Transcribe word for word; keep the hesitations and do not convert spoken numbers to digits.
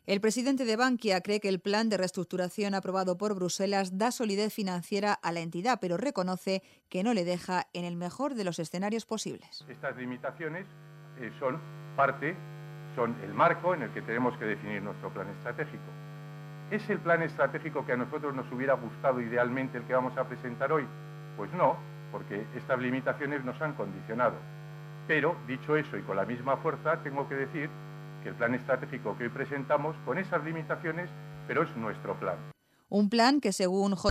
El presidente de Bankia cree que el plan de reestructuración aprobado por Bruselas da solidez financiera a la entidad, pero reconoce que no le deja en el mejor de los escenarios posibles. Estas limitaciones eh, son parte, son el marco en el que tenemos que definir nuestro plan estratégico. ¿Es el plan estratégico que a nosotros nos hubiera gustado idealmente el que vamos a presentar hoy? Pues no, porque estas limitaciones nos han condicionado. Pero, dicho eso y con la misma fuerza, tengo que decir que el plan estratégico que hoy presentamos, con esas limitaciones, pero es nuestro plan. Un plan que, según